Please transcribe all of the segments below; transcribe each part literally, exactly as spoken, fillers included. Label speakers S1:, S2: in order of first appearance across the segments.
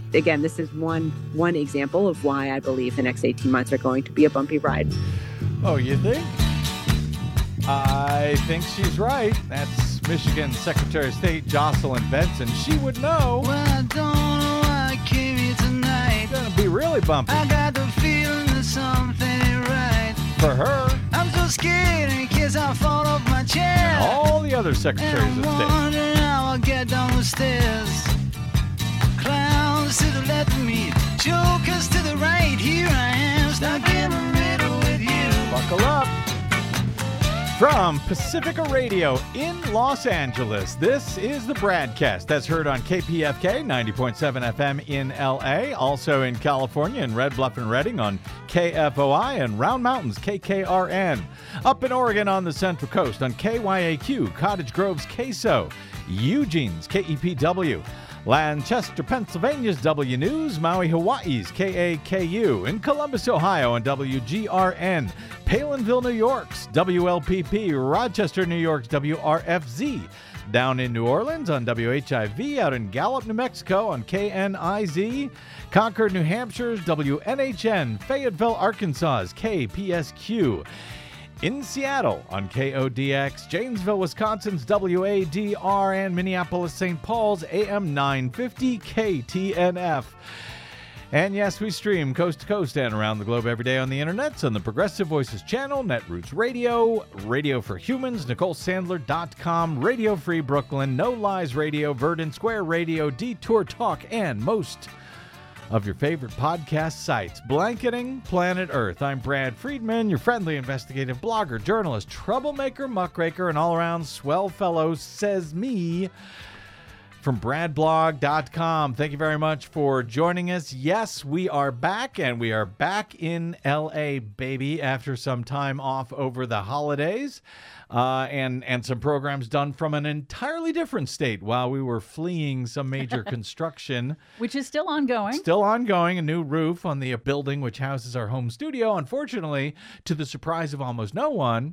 S1: again, this is one one example of why I believe the next eighteen months are going to be a bumpy ride.
S2: Oh, you think? I think she's right. That's Michigan Secretary of State Jocelyn Benson. She would know.
S3: Well, I don't know why I came here tonight.
S2: It's going to be really bumpy.
S3: I got the feeling that something ain't right.
S2: For her.
S3: I'm so scared in case I fall off my chair.
S2: And all the other secretaries
S3: and I'm
S2: of state.
S3: wondering how I'll get down the stairs. Clowns to the left of me, jokers to the right. Here I am, stuck in the middle with you.
S2: Buckle up. From Pacifica Radio in Los Angeles, this is the Bradcast. That's heard on K P F K ninety point seven F M in L A, also in California in Red Bluff and Redding on K F O I, and Round Mountains K K R N. Up in Oregon on the Central Coast on K Y A Q, Cottage Grove's K S O, Eugene's K E P W. Lancaster, Pennsylvania's W News, Maui, Hawaii's K A K U, in Columbus, Ohio on W G R N, Palinville, New York's W L P P, Rochester, New York's W R F Z, down in New Orleans on W H I V, out in Gallup, New Mexico on K N I Z, Concord, New Hampshire's W N H N, Fayetteville, Arkansas's K P S Q, in Seattle on K O D X, Janesville, Wisconsin's W A D R, and Minneapolis, Saint Paul's A M nine fifty K T N F. And yes, we stream coast to coast and around the globe every day on the internets on the Progressive Voices channel, Netroots Radio, Radio for Humans, Nicole Sandler dot com, Radio Free Brooklyn, No Lies Radio, Verdant Square Radio, Detour Talk, and most of your favorite podcast sites. Blanketing Planet Earth. I'm Brad Friedman, your friendly investigative blogger, journalist, troublemaker, muckraker, and all-around swell fellow, says me, from brad blog dot com. Thank you very much for joining us. Yes, we are back, and we are back in L A, baby, after some time off over the holidays. Uh, and, and some programs done from an entirely different state while we were fleeing some major construction.
S4: Which is still ongoing.
S2: Still ongoing. A new roof on the building which houses our home studio. Unfortunately, to the surprise of almost no one,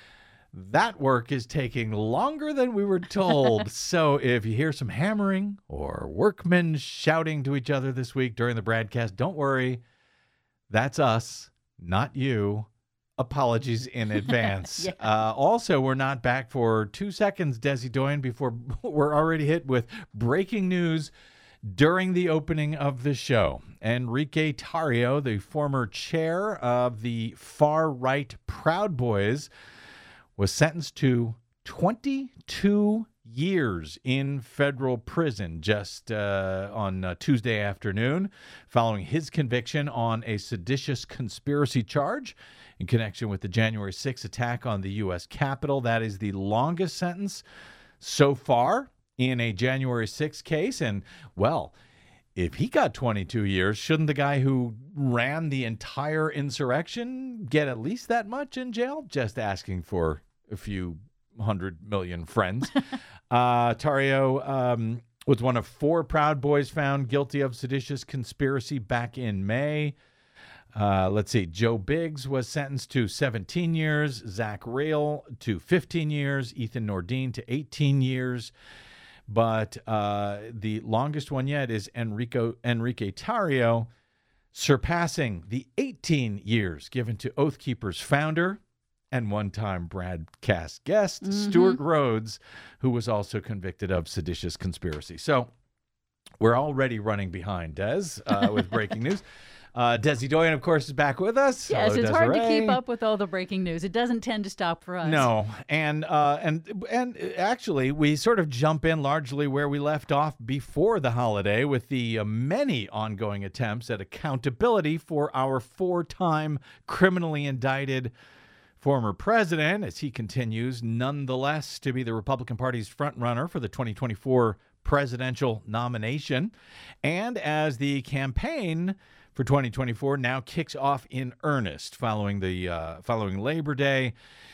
S2: that work is taking longer than we were told. So if you hear some hammering or workmen shouting to each other this week during the broadcast, don't worry. That's us, not you. Apologies in advance. yeah. uh, also, we're not back for two seconds, Desi Doyen, before we're already hit with breaking news during the opening of the show. Enrique Tarrio, the former chair of the far-right Proud Boys, was sentenced to twenty-two years in federal prison just uh, on uh, Tuesday afternoon, following his conviction on a seditious conspiracy charge in connection with the January sixth attack on the U S Capitol. That is the longest sentence so far in a January sixth case. And, well, if he got twenty-two years, shouldn't the guy who ran the entire insurrection get at least that much in jail? Just asking for a few hundred million friends. uh, Tarrio um, was one of four Proud Boys found guilty of seditious conspiracy back in May. Uh, let's see. Joe Biggs was sentenced to seventeen years, Zach Rail to fifteen years, Ethan Nordine to eighteen years. But uh, the longest one yet is Enrico, Enrique Tarrio, surpassing the eighteen years given to Oath Keepers founder and one-time broadcast guest, mm-hmm. Stuart Rhodes, who was also convicted of seditious conspiracy. So we're already running behind, Des, uh, with breaking news. Uh, Desi Doyen, of course, is back with us.
S4: Yes,
S2: Hello,
S4: it's
S2: Desiree.
S4: hard to keep up with all the breaking news. It doesn't tend to stop for us.
S2: No, and uh, and and actually, we sort of jump in largely where we left off before the holiday with the uh, many ongoing attempts at accountability for our four-time criminally indicted former president, as he continues, nonetheless, to be the Republican Party's frontrunner for the twenty twenty-four presidential nomination, and as the campaign for twenty twenty-four now kicks off in earnest following the uh, following Labor Day,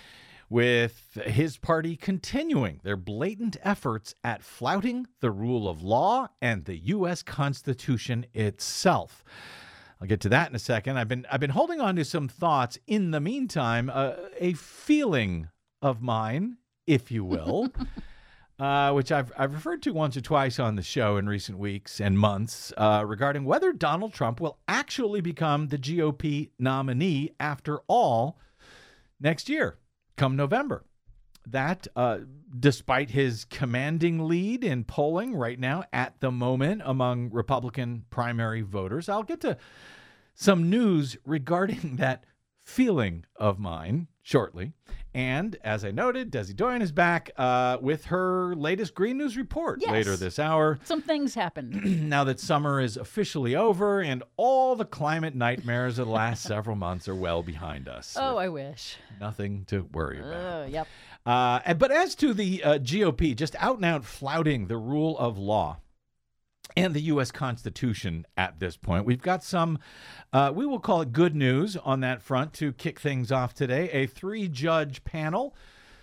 S2: with his party continuing their blatant efforts at flouting the rule of law and the U S Constitution itself. I'll get to that in a second. I've been I've been holding on to some thoughts in the meantime, uh, a feeling of mine, if you will. uh, which I've, I've referred to once or twice on the show in recent weeks and months, uh, regarding whether Donald Trump will actually become the G O P nominee after all next year, come November. That, uh, despite his commanding lead in polling right now at the moment among Republican primary voters. I'll get to some news regarding that feeling of mine shortly. And as I noted, Desi Doyen is back uh, with her latest Green News report
S4: Yes.
S2: later this hour.
S4: Some things happened.
S2: Now that summer is officially over and all the climate nightmares of the last several months are well behind us.
S4: Oh, I wish.
S2: Nothing to worry about.
S4: Oh, yep.
S2: Uh, and- but as to the uh, G O P, just out and out flouting the rule of law and the U S Constitution at this point, we've got some, uh, we will call it good news on that front to kick things off today. A three-judge panel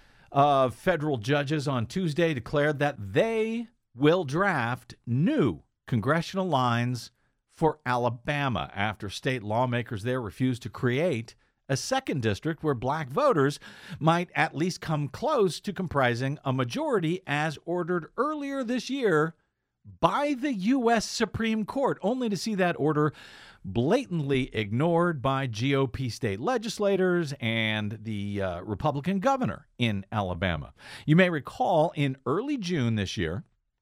S2: of federal judges on Tuesday declared that they will draft new congressional lines for Alabama after state lawmakers there refused to create a second district where black voters might at least come close to comprising a majority as ordered earlier this year by the U S Supreme Court, only to see that order blatantly ignored by G O P state legislators and the uh, Republican governor in Alabama. You may recall in early June this year,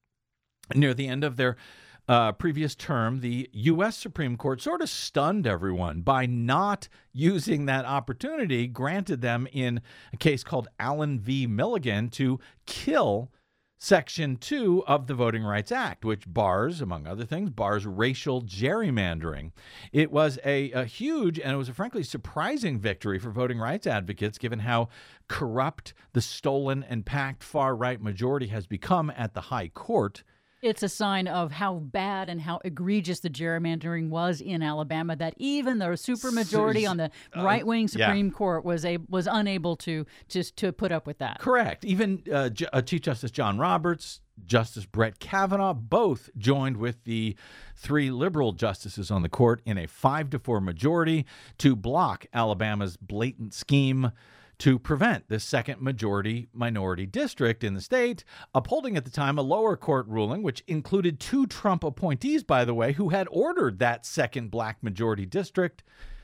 S2: near the end of their Uh, previous term, the U S Supreme Court sort of stunned everyone by not using that opportunity granted them in a case called Allen v. Milligan to kill Section two of the Voting Rights Act, which bars, among other things, bars racial gerrymandering. It was a, a huge and it was a frankly surprising victory for voting rights advocates, given how corrupt the stolen and packed far-right majority has become at the high court.
S4: It's a sign of how bad and how egregious the gerrymandering was in Alabama that even the supermajority on the right-wing Supreme
S2: yeah.
S4: Court was a, was unable to just to put up with that.
S2: Correct. Even uh, J- uh, Chief Justice John Roberts, Justice Brett Kavanaugh, both joined with the three liberal justices on the court in a five to four majority to block Alabama's blatant scheme to prevent the second majority minority district in the state, upholding at the time a lower court ruling, which included two Trump appointees, by the way, who had ordered that second black majority district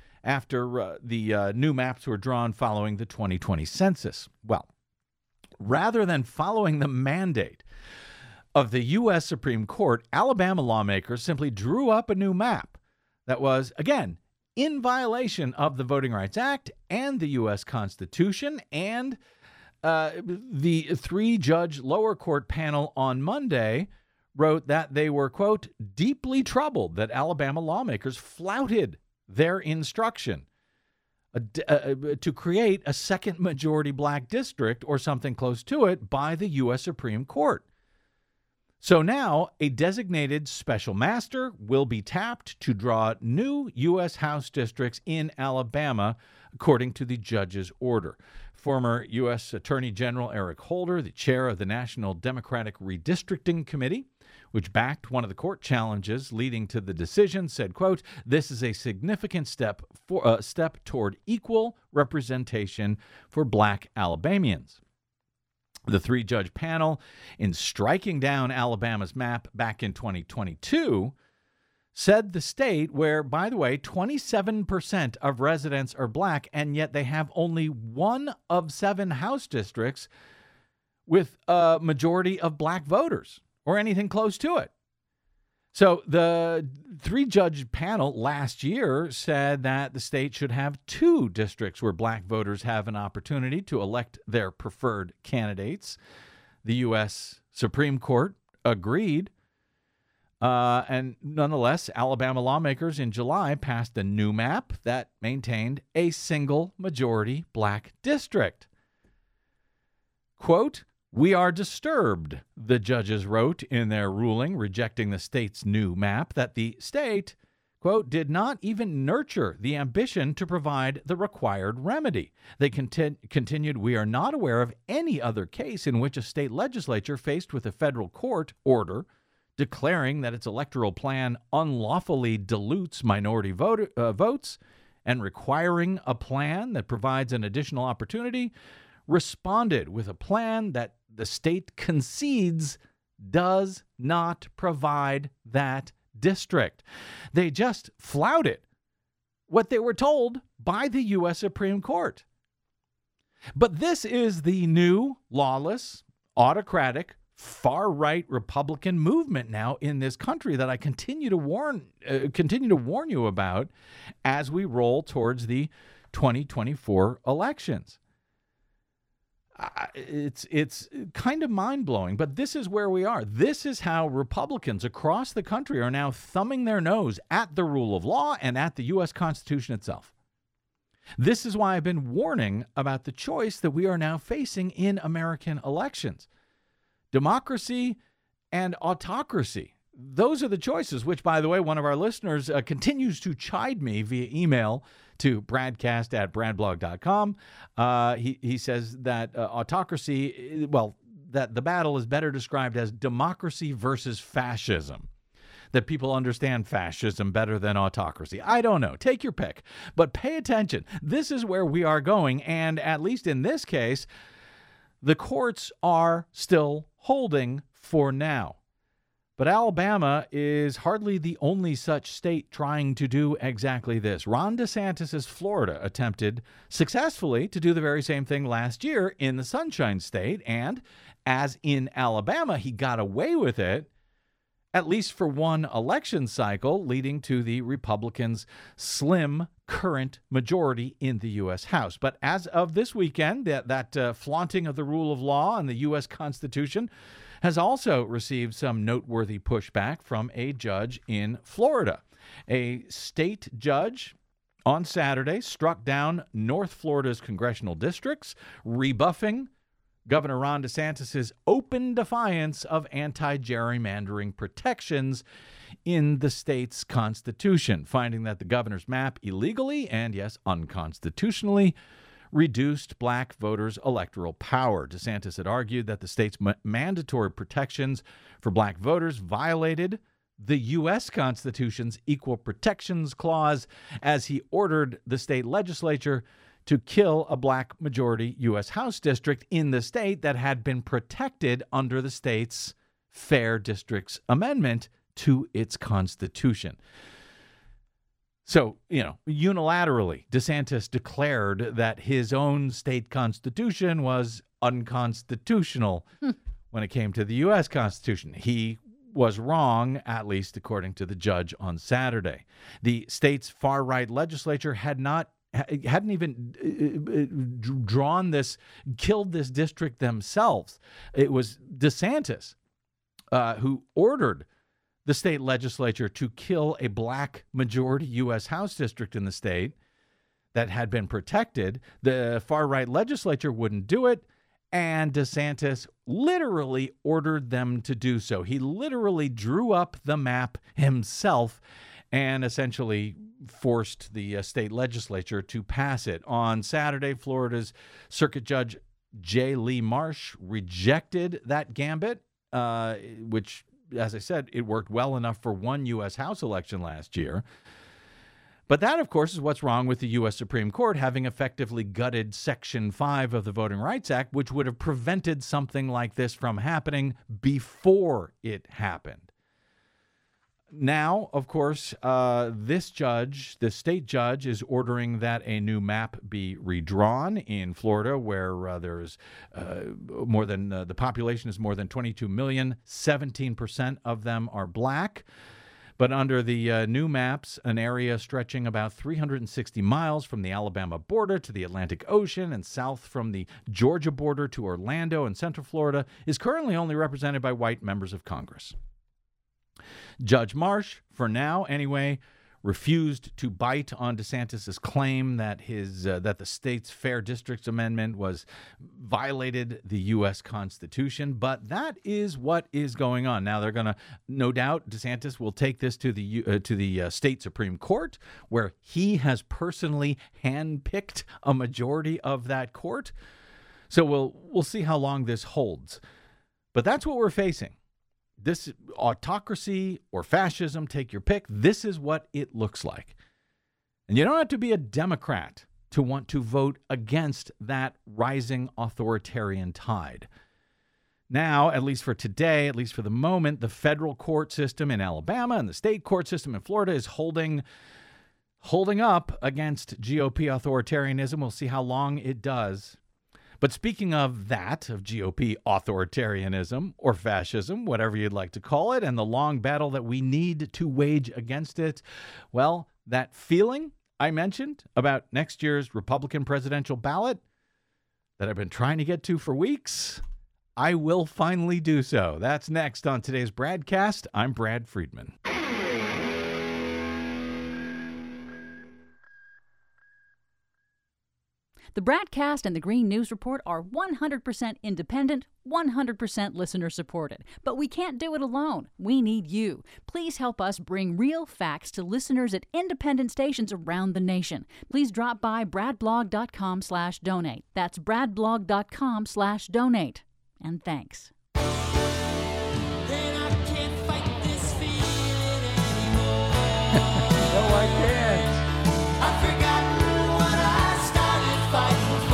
S2: after uh, the uh, new maps were drawn following the twenty twenty census. Well, rather than following the mandate of the U S Supreme Court, Alabama lawmakers simply drew up a new map that was, again, in violation of the Voting Rights Act and the U S Constitution. And uh, the three-judge lower court panel on Monday wrote that they were, quote, deeply troubled that Alabama lawmakers flouted their instruction uh, uh, to create a second majority black district or something close to it by the U S Supreme Court. So now a designated special master will be tapped to draw new U S House districts in Alabama, according to the judge's order. Former U S Attorney General Eric Holder, the chair of the National Democratic Redistricting Committee, which backed one of the court challenges leading to the decision, said, quote, this is a significant step for a uh, step toward equal representation for black Alabamians. The three-judge panel, in striking down Alabama's map back in twenty twenty-two, said the state where, by the way, twenty-seven percent of residents are black, and yet they have only one of seven House districts with a majority of black voters or anything close to it. So the three-judge panel last year said that the state should have two districts where black voters have an opportunity to elect their preferred candidates. The U S Supreme Court agreed. Uh, and nonetheless, Alabama lawmakers in July passed a new map that maintained a single majority black district. Quote, we are disturbed, the judges wrote in their ruling rejecting the state's new map, that the state, quote, did not even nurture the ambition to provide the required remedy. They conti- continued, we are not aware of any other case in which a state legislature faced with a federal court order declaring that its electoral plan unlawfully dilutes minority voter, uh, votes and requiring a plan that provides an additional opportunity responded with a plan that the state concedes does not provide that district. They just flouted what they were told by the U S Supreme Court. But this is the new lawless, autocratic, far-right Republican movement now in this country that I continue to warn uh, continue to warn you about as we roll towards the twenty twenty-four elections. Uh, it's it's kind of mind-blowing, but this is where we are. This is how Republicans across the country are now thumbing their nose at the rule of law and at the U S Constitution itself. This is why I've been warning about the choice that we are now facing in American elections. Democracy and autocracy. Those are the choices, which, by the way, one of our listeners uh, continues to chide me via email to bradcast at bradblog dot com. Uh, he, he says that uh, autocracy, well, that the battle is better described as democracy versus fascism. That people understand fascism better than autocracy. I don't know. Take your pick. But pay attention. This is where we are going. And at least in this case, the courts are still holding for now. But Alabama is hardly the only such state trying to do exactly this. Ron DeSantis' Florida attempted successfully to do the very same thing last year in the Sunshine State. And as in Alabama, he got away with it, at least for one election cycle, leading to the Republicans' slim current majority in the U S House. But as of this weekend, that, that uh, flaunting of the rule of law and the U S Constitution has also received some noteworthy pushback from a judge in Florida. A state judge on Saturday struck down North Florida's congressional districts, rebuffing Governor Ron DeSantis' open defiance of anti-gerrymandering protections in the state's constitution, finding that the governor's map illegally and, yes, unconstitutionally reduced black voters' electoral power. DeSantis had argued that the state's ma- mandatory protections for black voters violated the U S Constitution's Equal Protections Clause as he ordered the state legislature to kill a black majority U S House district in the state that had been protected under the state's Fair Districts Amendment to its constitution. So, you know, unilaterally, DeSantis declared that his own state constitution was unconstitutional hmm. when it came to the U S Constitution. He was wrong, at least according to the judge on Saturday. The state's far-right legislature had not hadn't even drawn this, killed this district themselves. It was DeSantis uh, who ordered the state legislature to kill a black majority U S House district in the state that had been protected. The far-right legislature wouldn't do it, and DeSantis literally ordered them to do so. He literally drew up the map himself and essentially forced the uh, state legislature to pass it. On Saturday, Florida's Circuit Judge J. Lee Marsh rejected that gambit, uh, which, as I said, it worked well enough for one U S House election last year. But that, of course, is what's wrong with the U S Supreme Court having effectively gutted Section five of the Voting Rights Act, which would have prevented something like this from happening before it happened. Now, of course, uh, this judge, the state judge, is ordering that a new map be redrawn in Florida, where uh, there is uh, more than uh, the population is more than twenty-two million. seventeen percent of them are black. But under the uh, new maps, an area stretching about three hundred sixty miles from the Alabama border to the Atlantic Ocean and south from the Georgia border to Orlando and Central Florida is currently only represented by white members of Congress. Judge Marsh, for now anyway, refused to bite on DeSantis' claim that his uh, that the state's Fair Districts Amendment was violated the U S Constitution, but that is what is going on. Now they're going to, no doubt, DeSantis will take this to the uh, to the uh, state Supreme Court, where he has personally handpicked a majority of that court. So we'll we'll see how long this holds. But that's what we're facing. This autocracy or fascism, take your pick, this is what it looks like. And you don't have to be a Democrat to want to vote against that rising authoritarian tide. Now, at least for today, at least for the moment, the federal court system in Alabama and the state court system in Florida is holding holding up against G O P authoritarianism. We'll see how long it does. But speaking of that, of G O P authoritarianism or fascism, whatever you'd like to call it, and the long battle that we need to wage against it, well, that feeling I mentioned about next year's Republican presidential ballot that I've been trying to get to for weeks, I will finally do so. That's next on today's Bradcast. I'm Brad Friedman.
S4: The Bradcast and the Green News Report are one hundred percent independent, one hundred percent listener supported. But we can't do it alone. We need you. Please help us bring real facts to listeners at independent stations around the nation. Please drop by bradblog.com slash donate. That's bradblog.com slash donate. And thanks.
S5: Then I can't fight this feeling anymore.
S2: No, I can't.
S5: I've forgotten what I started fighting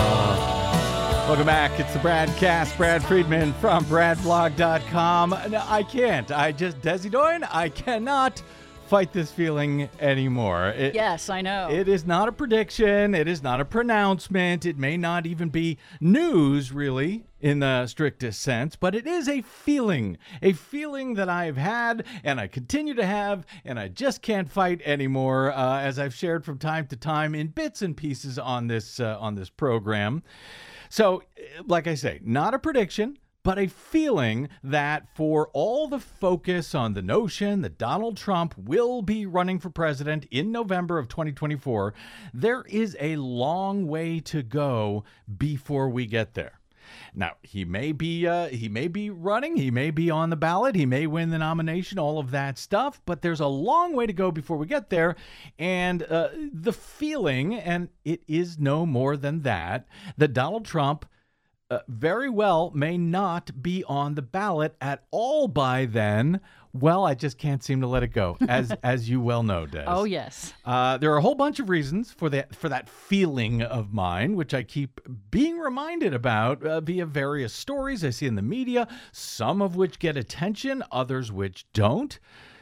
S5: for.
S2: Welcome back. It's the Bradcast. Brad Friedman from bradblog dot com. No, I can't. I just, Desi Doyen, I cannot fight this feeling anymore. It,
S4: Yes, I know.
S2: It is not a prediction. It is not a pronouncement. It may not even be news, really, in the strictest sense, but it is a feeling, a feeling that I've had and I continue to have, and I just can't fight anymore, uh, as I've shared from time to time in bits and pieces on this uh, on this program. So, like I say, not a prediction, but a feeling that for all the focus on the notion that Donald Trump will be running for president in November of twenty twenty-four, there is a long way to go before we get there. Now, he may be uh, he may be running, he may be on the ballot, he may win the nomination, all of that stuff, but there's a long way to go before we get there. And uh, the feeling, and it is no more than that, that Donald Trump Uh, very well may not be on the ballot at all by then. Well, I just can't seem to let it go, as as you well know, Des.
S4: Oh, yes.
S2: Uh, there are a whole bunch of reasons for that for that feeling of mine, which I keep being reminded about uh, via various stories I see in the media, some of which get attention, others which don't.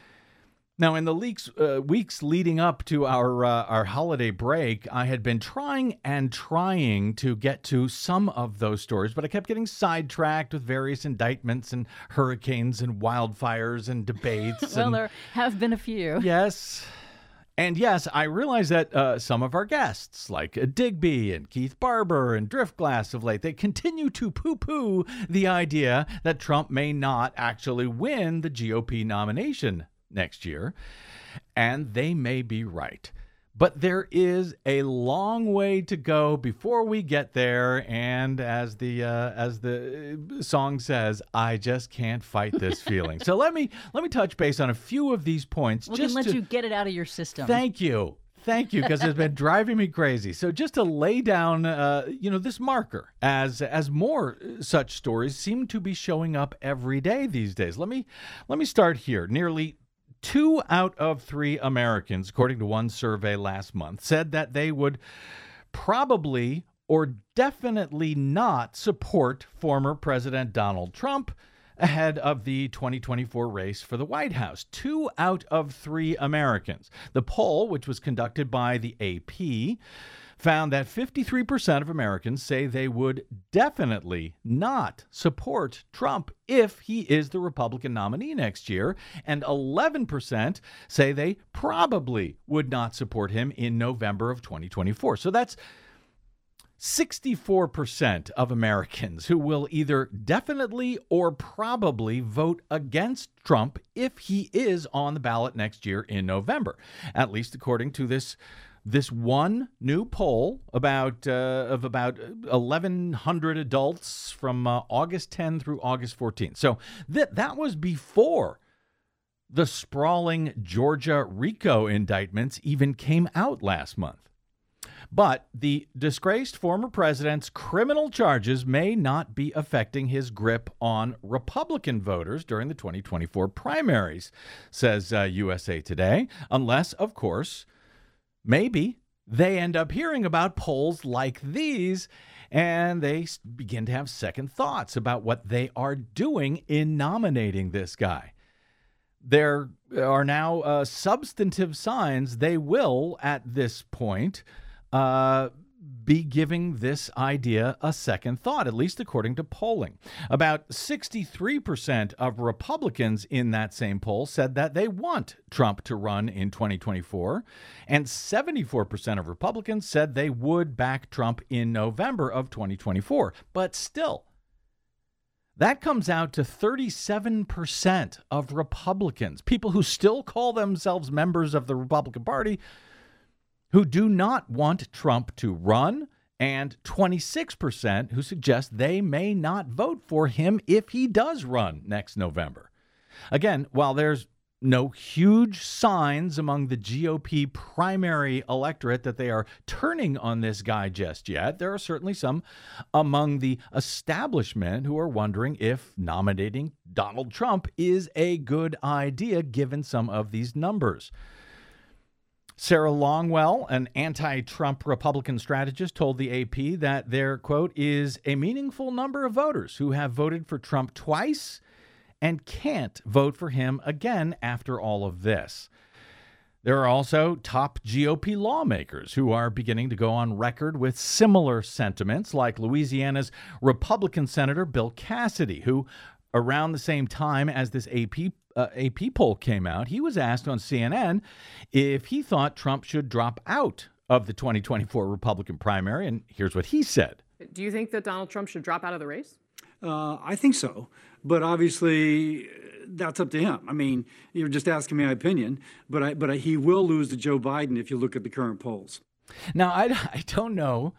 S2: Now, in the leaks, uh, weeks leading up to our uh, our holiday break, I had been trying and trying to get to some of those stories, but I kept getting sidetracked with various indictments and hurricanes and wildfires and debates.
S4: Well,
S2: and,
S4: there have been a few.
S2: yes. And yes, I realize that uh, some of our guests, like uh, Digby and Keith Barber and Driftglass of late, they continue to poo-poo the idea that Trump may not actually win the G O P nomination next year, and they may be right. But there is a long way to go before we get there, and as the uh, as the song says, I just can't fight this feeling. So let me let me touch base on a few of these points.
S4: We
S2: just
S4: can let
S2: to,
S4: you get it out of your system.
S2: Thank you. Thank you, because it's been driving me crazy. So just to lay down, uh, you know, this marker as as more such stories seem to be showing up every day these days. Let me let me start here. Nearly Two out of three Americans, according to one survey last month, said that they would probably or definitely not support former President Donald Trump ahead of the twenty twenty-four race for the White House. Two out of three Americans. The poll, which was conducted by the A P, found that fifty-three percent of Americans say they would definitely not support Trump if he is the Republican nominee next year, and eleven percent say they probably would not support him in November of twenty twenty-four. So that's sixty-four percent of Americans who will either definitely or probably vote against Trump if he is on the ballot next year in November, at least according to this This one new poll about uh, of about eleven hundred adults from uh, August tenth through August fourteenth. So that that was before the sprawling Georgia RICO indictments even came out last month. But the disgraced former president's criminal charges may not be affecting his grip on Republican voters during the twenty twenty-four primaries, says uh, U S A Today, unless, of course, maybe they end up hearing about polls like these, and they s- begin to have second thoughts about what they are doing in nominating this guy. There are now uh, substantive signs they will, at this point, uh, be giving this idea a second thought, at least according to polling. About sixty-three percent of Republicans in that same poll said that they want Trump to run in twenty twenty-four, and seventy-four percent of Republicans said they would back Trump in November of twenty twenty-four. But still, that comes out to thirty-seven percent of Republicans, people who still call themselves members of the Republican Party, who do not want Trump to run, and twenty-six percent who suggest they may not vote for him if he does run next November. Again, while there's no huge signs among the G O P primary electorate that they are turning on this guy just yet, there are certainly some among the establishment who are wondering if nominating Donald Trump is a good idea given some of these numbers. Sarah Longwell, an anti-Trump Republican strategist, told the A P that there, quote, is a meaningful number of voters who have voted for Trump twice and can't vote for him again after all of this. There are also top G O P lawmakers who are beginning to go on record with similar sentiments, like Louisiana's Republican Senator Bill Cassidy, who around the same time as this A P uh, A P poll came out, he was asked on C N N if he thought Trump should drop out of the twenty twenty-four Republican primary, and here's what he said.
S6: Do you think that Donald Trump should drop out of the race?
S7: Uh, I think so, but obviously that's up to him. I mean, you're just asking my opinion, but I, but I, he will lose to Joe Biden if you look at the current polls.
S2: Now, I, I don't know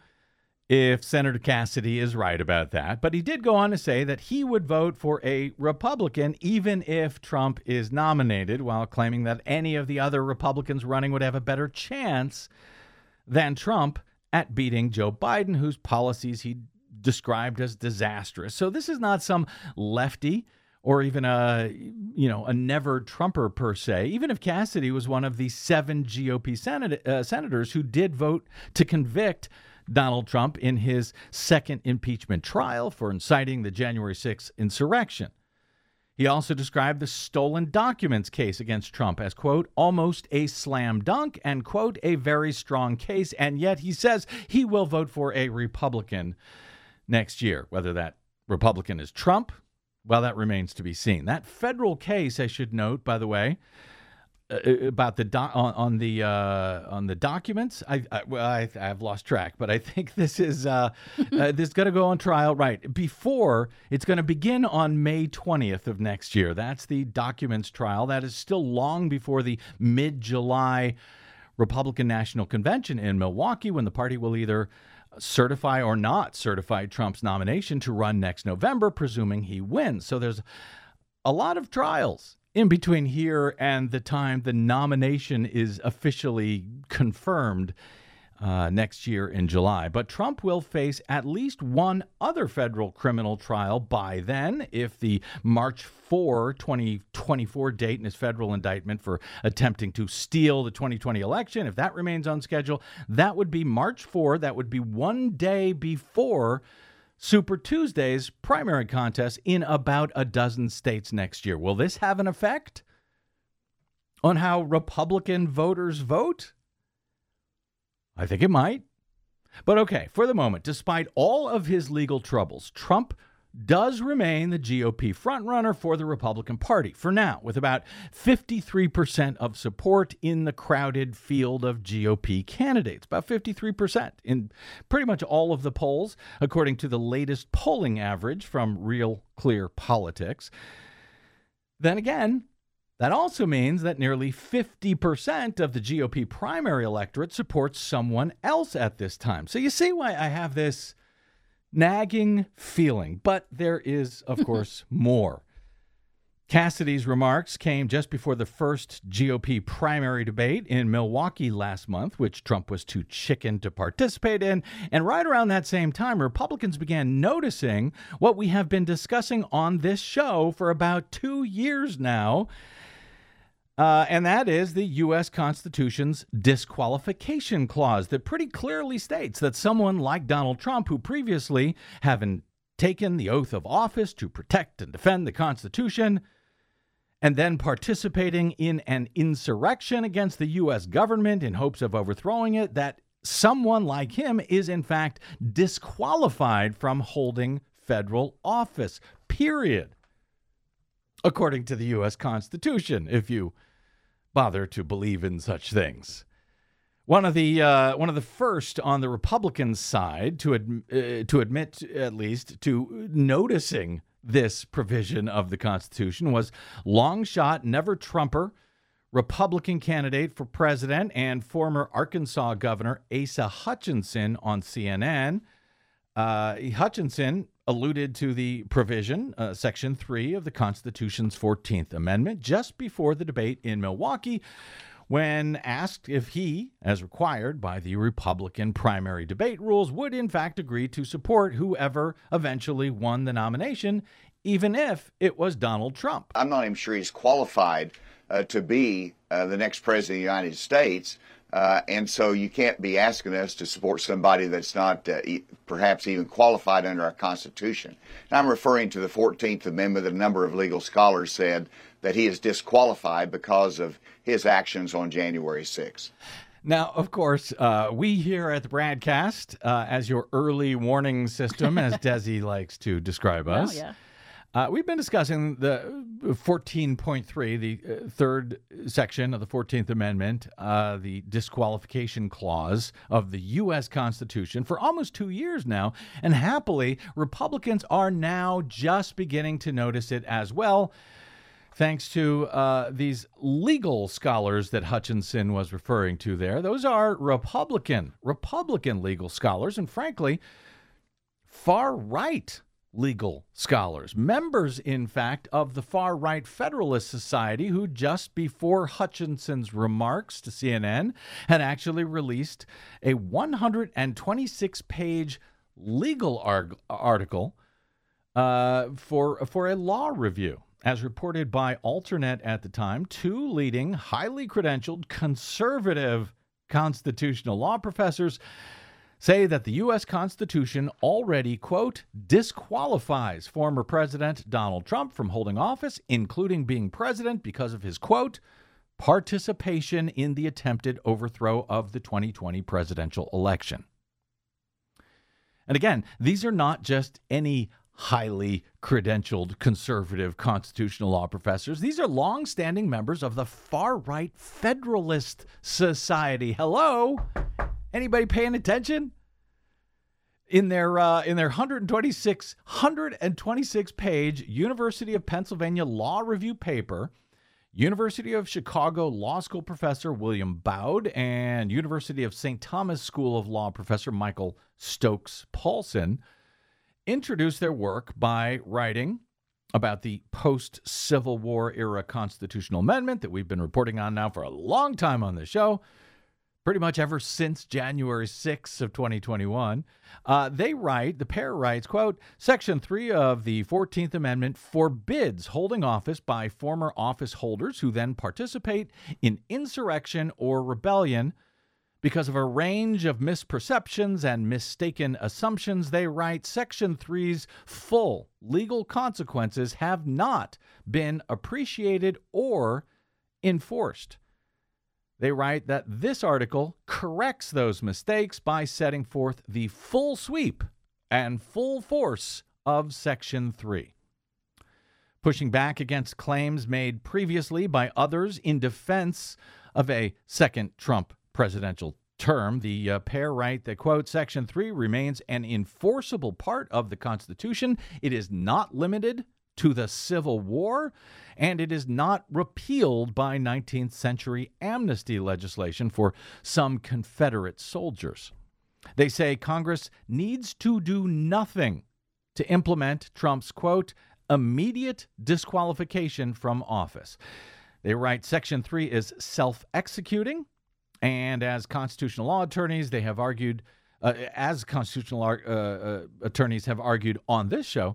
S2: if Senator Cassidy is right about that, but he did go on to say that he would vote for a Republican even if Trump is nominated, while claiming that any of the other Republicans running would have a better chance than Trump at beating Joe Biden, whose policies he described as disastrous. So this is not some lefty or even a, you know, a never Trumper per se. Even if Cassidy was one of the seven G O P senat- uh, senators who did vote to convict Donald Trump in his second impeachment trial for inciting the January sixth insurrection. He also described the stolen documents case against Trump as, quote, almost a slam dunk and, quote, a very strong case. And yet he says he will vote for a Republican next year. Whether that Republican is Trump, well, that remains to be seen. That federal case, I should note, by the way, uh, about the do- on, on the uh, on the documents. I, I well, I, I've lost track, but I think this is uh, uh, this is going to go on trial right before it's going to begin on May twentieth of next year. That's the documents trial. That is still long before the mid-July Republican National Convention in Milwaukee, when the party will either certify or not certify Trump's nomination to run next November, presuming he wins. So there's a lot of trials in between here and the time the nomination is officially confirmed uh, next year in July. But Trump will face at least one other federal criminal trial by then, if the March fourth, twenty twenty-four date in his federal indictment for attempting to steal the twenty twenty election, if that remains on schedule, that would be March fourth. That would be one day before Super Tuesday's primary contest in about a dozen states next year. Will this have an effect on how Republican voters vote? I think it might. But okay, for the moment, despite all of his legal troubles, Trump does remain the G O P frontrunner for the Republican Party for now, with about fifty-three percent of support in the crowded field of G O P candidates. About fifty-three percent in pretty much all of the polls, according to the latest polling average from Real Clear Politics. Then again, that also means that nearly fifty percent of the G O P primary electorate supports someone else at this time. So you see why I have this nagging feeling. But there is, of course, more. Cassidy's remarks came just before the first G O P primary debate in Milwaukee last month, which Trump was too chicken to participate in. And right around that same time, Republicans began noticing what we have been discussing on this show for about two years now. Uh, and that is the U S Constitution's disqualification clause that pretty clearly states that someone like Donald Trump, who previously, having taken the oath of office to protect and defend the Constitution, and then participating in an insurrection against the U S government in hopes of overthrowing it, that someone like him is in fact disqualified from holding federal office, period. According to the U S Constitution, if you bother to believe in such things. One of the uh, one of the first on the Republican side to ad, uh, to admit, at least, to noticing this provision of the Constitution was long shot, never Trumper, Republican candidate for president and former Arkansas Governor Asa Hutchinson on C N N. Uh, Hutchinson alluded to the provision, uh, Section three of the Constitution's fourteenth Amendment, just before the debate in Milwaukee, when asked if he, as required by the Republican primary debate rules, would in fact agree to support whoever eventually won the nomination, even if it was Donald Trump.
S8: I'm not even sure he's qualified uh, to be uh, the next president of the United States. Uh, and so you can't be asking us to support somebody that's not uh, e- perhaps even qualified under our Constitution. And I'm referring to the fourteenth Amendment that a number of legal scholars said that he is disqualified because of his actions on January sixth.
S2: Now, of course, uh, we here at the Bradcast, uh, as your early warning system, as Desi likes to describe us,
S4: Oh, yeah.
S2: Uh, we've been discussing the fourteen point three, the uh, third section of the fourteenth Amendment, uh, the disqualification clause of the U S Constitution for almost two years now. And happily, Republicans are now just beginning to notice it as well, thanks to uh, these legal scholars that Hutchinson was referring to there. Those are Republican, Republican legal scholars, and frankly, far-right legal scholars, members, in fact, of the far-right Federalist Society, who just before Hutchinson's remarks to C N N had actually released a one hundred twenty-six page legal arg- article uh, for, for a law review. As reported by Alternet at the time, two leading, highly credentialed, conservative constitutional law professors say that the U S Constitution already, quote, disqualifies former President Donald Trump from holding office, including being president, because of his, quote, participation in the attempted overthrow of the twenty twenty presidential election. And again, these are not just any highly credentialed conservative constitutional law professors. These are longstanding members of the far-right Federalist Society. Hello? Anybody paying attention? In their uh, in their one hundred twenty-six page University of Pennsylvania Law Review paper, University of Chicago Law School professor William Baude and University of Saint Thomas School of Law professor Michael Stokes Paulson introduced their work by writing about the post-Civil War era constitutional amendment that we've been reporting on now for a long time on the show, pretty much ever since January sixth of twenty twenty-one. Uh, they write, the pair writes, quote, Section three of the fourteenth Amendment forbids holding office by former office holders who then participate in insurrection or rebellion because of a range of misperceptions and mistaken assumptions. They write, Section three's full legal consequences have not been appreciated or enforced. They write that this article corrects those mistakes by setting forth the full sweep and full force of Section three. Pushing back against claims made previously by others in defense of a second Trump presidential term, the uh, pair write that, quote, Section three remains an enforceable part of the Constitution. It is not limited to the Civil War, and it is not repealed by nineteenth century amnesty legislation for some Confederate soldiers. They say Congress needs to do nothing to implement Trump's, quote, immediate disqualification from office. They write Section three is self-executing, and as constitutional law attorneys, they have argued, uh, as constitutional uh, uh, attorneys have argued on this show,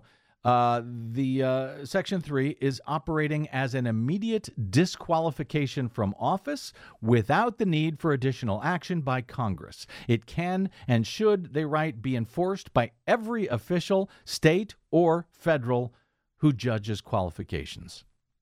S2: Uh, the uh, Section three is operating as an immediate disqualification from office without the need for additional action by Congress. It can and should, they write, be enforced by every official, state or federal, who judges qualifications.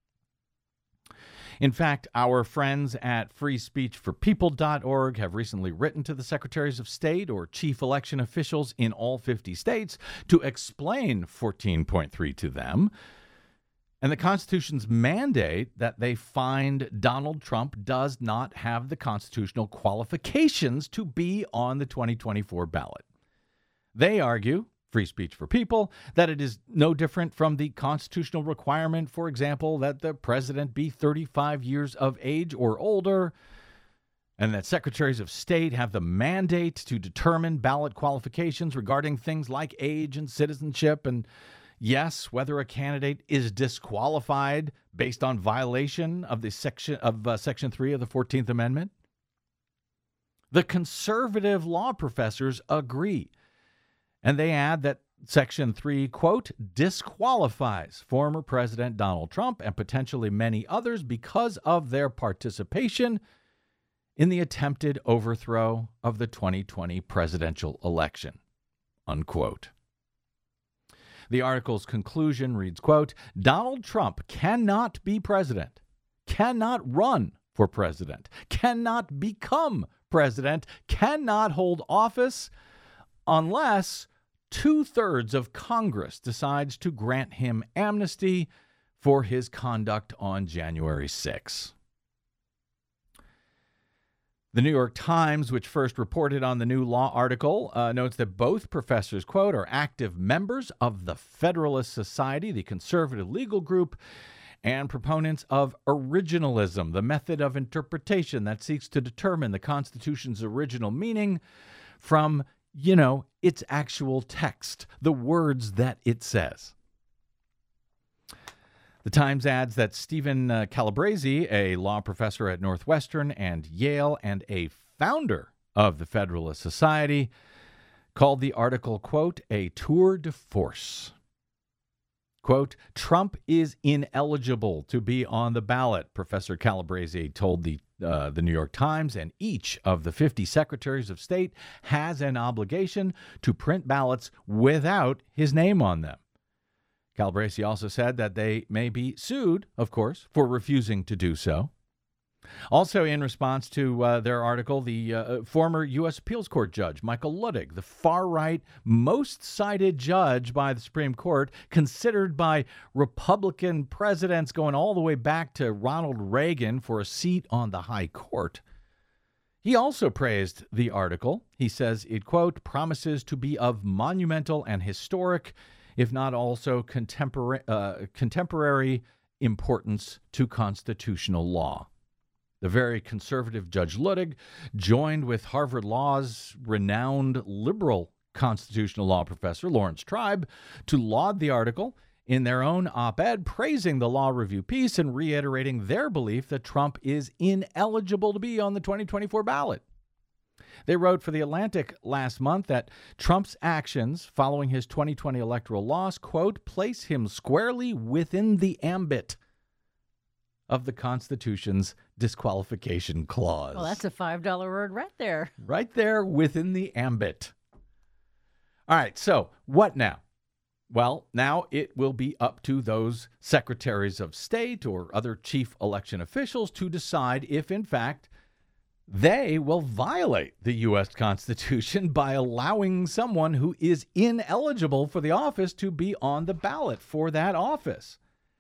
S2: In fact, our friends at free speech for people dot org have recently written to the secretaries of state or chief election officials in all fifty states to explain fourteen point three to them and the Constitution's mandate that they find Donald Trump does not have the constitutional qualifications to be on the twenty twenty-four ballot. They argue, Free Speech for People, that it is no different from the constitutional requirement, for example, that the president be thirty-five years of age or older, and that secretaries of state have the mandate to determine ballot qualifications regarding things like age and citizenship, and yes, whether a candidate is disqualified based on violation of the section of uh, Section three of the fourteenth Amendment. The conservative law professors agree. And they add that Section three, quote, disqualifies former President Donald Trump and potentially many others because of their participation in the attempted overthrow of the twenty twenty presidential election, unquote. The article's conclusion reads, quote, Donald Trump cannot be president, cannot run for president, cannot become president, cannot hold office unless two-thirds of Congress decides to grant him amnesty for his conduct on January sixth. The New York Times, which first reported on the new law article, uh, notes that both professors, quote, are active members of the Federalist Society, the conservative legal group, and proponents of originalism, the method of interpretation that seeks to determine the Constitution's original meaning from, you know, its actual text, the words that it says. The Times adds that Stephen uh, Calabresi, a law professor at Northwestern and Yale and a founder of the Federalist Society, called the article, quote, a tour de force. Quote, Trump is ineligible to be on the ballot, Professor Calabresi told the uh, the New York Times, and each of the fifty secretaries of state has an obligation to print ballots without his name on them. Calabresi also said that they may be sued, of course, for refusing to do so. Also, in response to uh, their article, the uh, former U S Appeals Court judge, Michael Luttig, the far-right, most cited judge by the Supreme Court, considered by Republican presidents going all the way back to Ronald Reagan for a seat on the High Court. He also praised the article. He says it, quote, promises to be of monumental and historic, if not also contemporary, uh, contemporary importance to constitutional law. The very conservative Judge Luttig joined with Harvard Law's renowned liberal constitutional law professor Lawrence Tribe to laud the article in their own op-ed, praising the law review piece and reiterating their belief that Trump is ineligible to be on the twenty twenty-four ballot. They wrote for The Atlantic last month that Trump's actions following his twenty twenty electoral loss, quote, place him squarely within the ambit of the Constitution's disqualification clause.
S4: Well, that's a five dollar word right there.
S2: Right there within the ambit. All right, so what now? Well, now it will be up to those secretaries of state or other chief election officials to decide if, in fact, they will violate the U S Constitution by allowing someone who is ineligible for the office to be on the ballot for that office.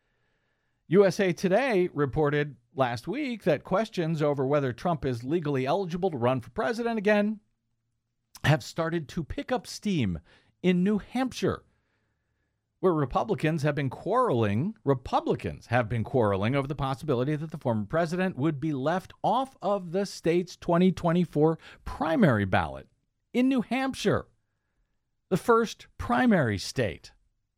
S2: U S A Today reported last week that questions over whether Trump is legally eligible to run for president again have started to pick up steam in New Hampshire, where Republicans have been quarreling. Republicans have been quarreling over the possibility that the former president would be left off of the state's twenty twenty-four primary ballot in New Hampshire, the first primary state.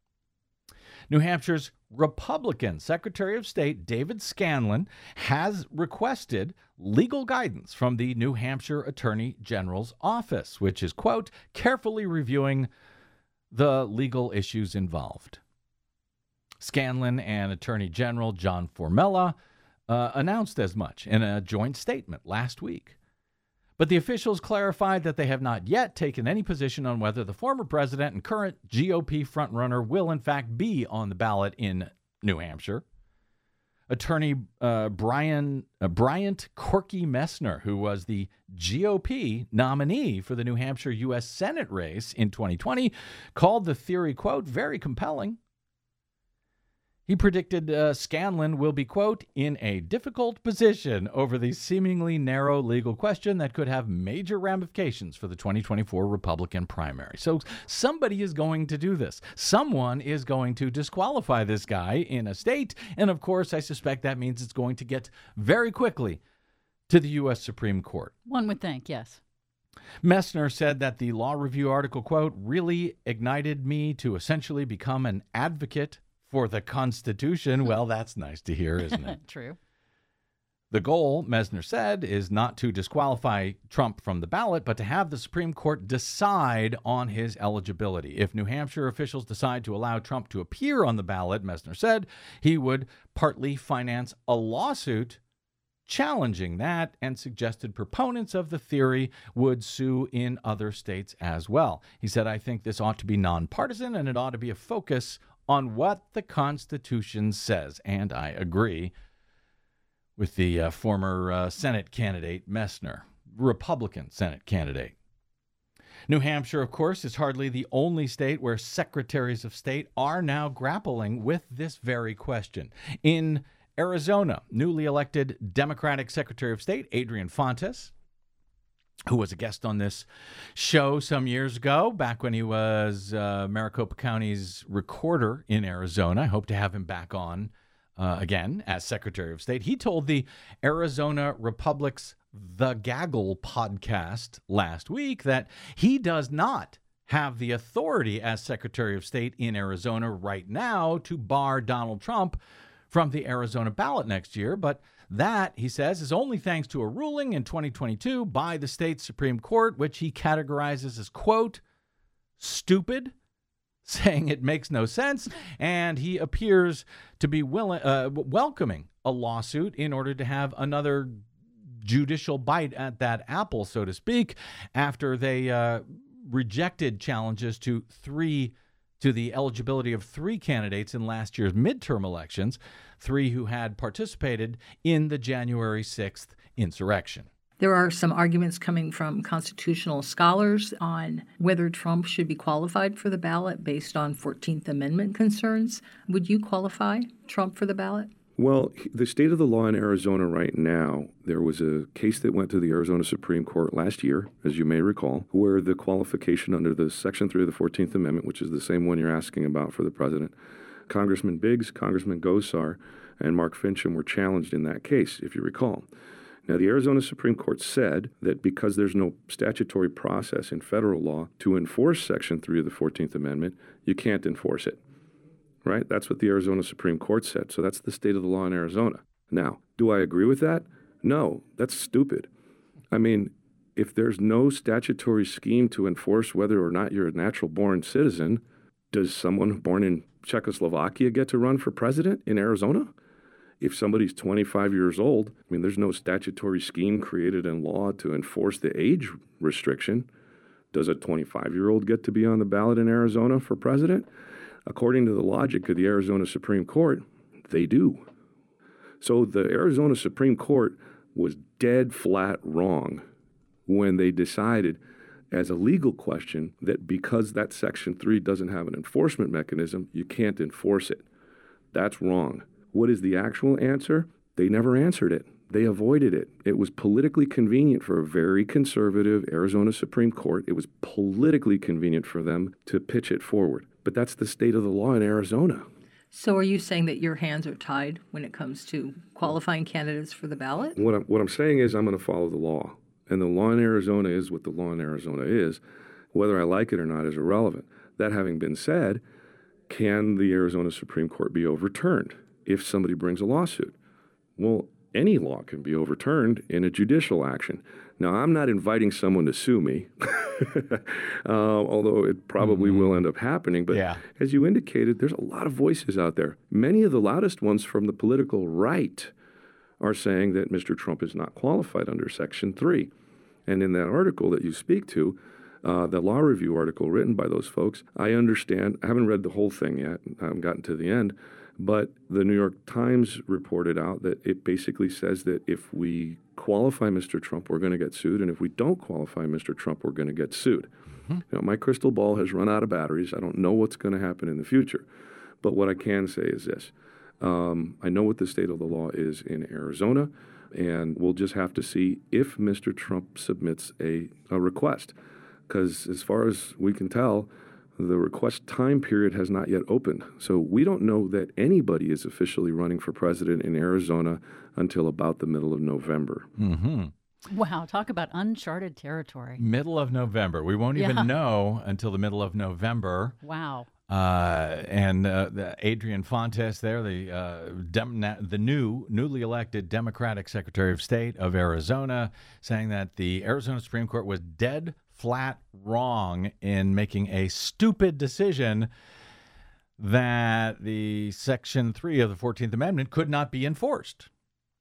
S2: New Hampshire's Republican Secretary of State David Scanlon has requested legal guidance from the New Hampshire Attorney General's office, which is, quote, carefully reviewing the legal issues involved. Scanlon and Attorney General John Formella uh, announced as much in a joint statement last week. But the officials clarified that they have not yet taken any position on whether the former president and current G O P frontrunner will in fact be on the ballot in New Hampshire. Attorney uh, Brian uh, Bryant Corky Messner, who was the G O P nominee for the New Hampshire U S Senate race in twenty twenty, called the theory, quote, very compelling. He predicted uh, Scanlon will be, quote, in a difficult position over the seemingly narrow legal question that could have major ramifications for the twenty twenty-four Republican primary. So somebody is going to do this. Someone is going to disqualify this guy in a state. And of course, I suspect that means it's going to get very quickly to the U S Supreme Court.
S4: One would think, yes.
S2: Messner said that the law review article, quote, really ignited me to essentially become an advocate for the Constitution. Well, that's nice to hear, isn't it?
S4: True.
S2: The goal, Messner said, is not to disqualify Trump from the ballot, but to have the Supreme Court decide on his eligibility. If New Hampshire officials decide to allow Trump to appear on the ballot, Messner said, he would partly finance a lawsuit challenging that, and suggested proponents of the theory would sue in other states as well. He said, I think this ought to be nonpartisan, and it ought to be a focus on what the Constitution says. And I agree with the uh, former uh, Senate candidate, Messner, Republican Senate candidate. New Hampshire, of course, is hardly the only state where secretaries of state are now grappling with this very question. In Arizona, newly elected Democratic Secretary of State Adrian Fontes, who was a guest on this show some years ago, back when he was uh, Maricopa County's recorder in Arizona. I hope to have him back on uh, again as Secretary of State. He told the Arizona Republic's The Gaggle podcast last week that he does not have the authority as Secretary of State in Arizona right now to bar Donald Trump from the Arizona ballot next year, but that, he says, is only thanks to a ruling in twenty twenty-two by the state Supreme Court, which he categorizes as, quote, stupid, saying it makes no sense, and he appears to be willing, uh, welcoming a lawsuit in order to have another judicial bite at that apple, so to speak, after they uh, rejected challenges to three to the eligibility of three candidates in last year's midterm elections, three who had participated in the January sixth insurrection.
S9: There are some arguments coming from constitutional scholars on whether Trump should be qualified for the ballot based on fourteenth Amendment concerns. Would you qualify Trump for the ballot?
S10: Well, the state of the law in Arizona right now, there was a case that went to the Arizona Supreme Court last year, as you may recall, where the qualification under the Section three of the fourteenth Amendment, which is the same one you're asking about for the president, Congressman Biggs, Congressman Gosar, and Mark Fincham were challenged in that case, if you recall. Now, the Arizona Supreme Court said that because there's no statutory process in federal law to enforce Section three of the fourteenth Amendment, you can't enforce it. Right? That's what the Arizona Supreme Court said. So that's the state of the law in Arizona. Now, do I agree with that? No, that's stupid. I mean, if there's no statutory scheme to enforce whether or not you're a natural-born citizen, does someone born in Czechoslovakia get to run for president in Arizona? If somebody's twenty-five years old, I mean, there's no statutory scheme created in law to enforce the age restriction. Does a twenty-five-year-old get to be on the ballot in Arizona for president? According to the logic of the Arizona Supreme Court, they do. So the Arizona Supreme Court was dead flat wrong when they decided as a legal question that because that Section three doesn't have an enforcement mechanism, you can't enforce it. That's wrong. What is the actual answer? They never answered it. They avoided it. It was politically convenient for a very conservative Arizona Supreme Court. It was politically convenient for them to pitch it forward. But that's the state of the law in Arizona.
S9: So are you saying that your hands are tied when it comes to qualifying candidates for the ballot?
S10: What I'm, what I'm saying is I'm going to follow the law. And the law in Arizona is what the law in Arizona is. Whether I like it or not is irrelevant. That having been said, can the Arizona Supreme Court be overturned if somebody brings a lawsuit? Well, any law can be overturned in a judicial action. Now, I'm not inviting someone to sue me, uh, although it probably mm-hmm. will end up happening. But
S2: yeah.
S10: as you indicated, there's a lot of voices out there. Many of the loudest ones from the political right are saying that Mister Trump is not qualified under Section three. And in that article that you speak to, uh, the law review article written by those folks, I understand, I haven't read the whole thing yet, I haven't gotten to the end, but the New York Times reported out that it basically says that if we qualify Mister Trump, we're going to get sued, and if we don't qualify Mister Trump, we're going to get sued. Mm-hmm. Now, my crystal ball has run out of batteries. I don't know what's going to happen in the future. But what I can say is this. Um, I know what the state of the law is in Arizona, and we'll just have to see if Mister Trump submits a, a request. Because as far as we can tell, the request time period has not yet opened. So we don't know that anybody is officially running for president in Arizona until about the middle of November.
S2: Mm-hmm.
S4: Wow, talk about uncharted territory.
S2: Middle of November. We won't even
S4: Yeah.
S2: know until the middle of November.
S4: Wow.
S2: Uh, and uh, the Adrian Fontes there, the uh, Dem- the new, newly elected Democratic Secretary of State of Arizona, saying that the Arizona Supreme Court was dead flat wrong in making a stupid decision that the Section three of the fourteenth Amendment could not be enforced.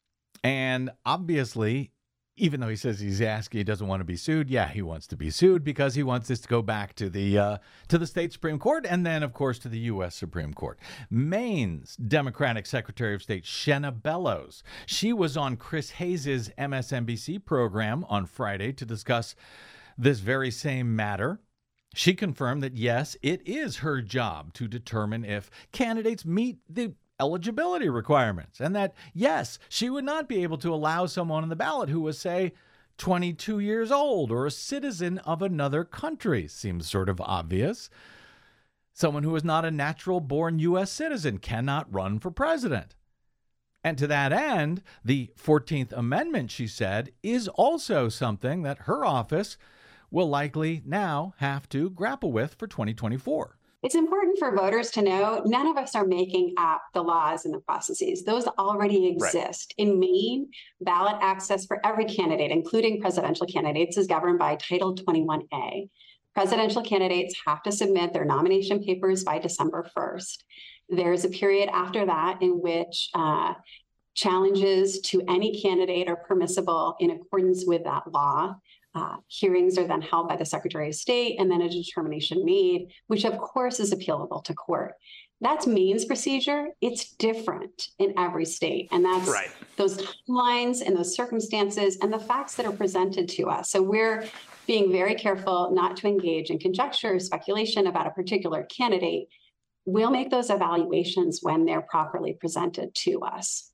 S2: And obviously, even though he says he's asking, he doesn't want to be sued. Yeah, he wants to be sued because he wants this to go back to the uh, to the state Supreme Court and then, of course, to the U S Supreme Court. Maine's Democratic Secretary of State, Shenna Bellows, she was on Chris Hayes' M S N B C program on Friday to discuss this very same matter. She confirmed that, yes, it is her job to determine if candidates meet the eligibility requirements, and that, yes, she would not be able to allow someone on the ballot who was, say, twenty-two years old or a citizen of another country. Seems sort of obvious. Someone who is not a natural-born U S citizen cannot run for president. And to that end, the fourteenth Amendment, she said, is also something that her office will likely now have to grapple with for twenty twenty-four.
S11: It's important for voters to know none of us are making up the laws and the processes. Those already exist. Right. In Maine, ballot access for every candidate, including presidential candidates, is governed by Title twenty-one A. Presidential candidates have to submit their nomination papers by December first. There's a period after that in which uh, challenges to any candidate are permissible in accordance with that law. Uh, hearings are then held by the Secretary of State and then a determination made, which of course is appealable to court. That's Maine's procedure. It's different in every state. And that's right. Those timelines and those circumstances and the facts that are presented to us. So we're being very careful not to engage in conjecture or speculation about a particular candidate. We'll make those evaluations when they're properly presented to us.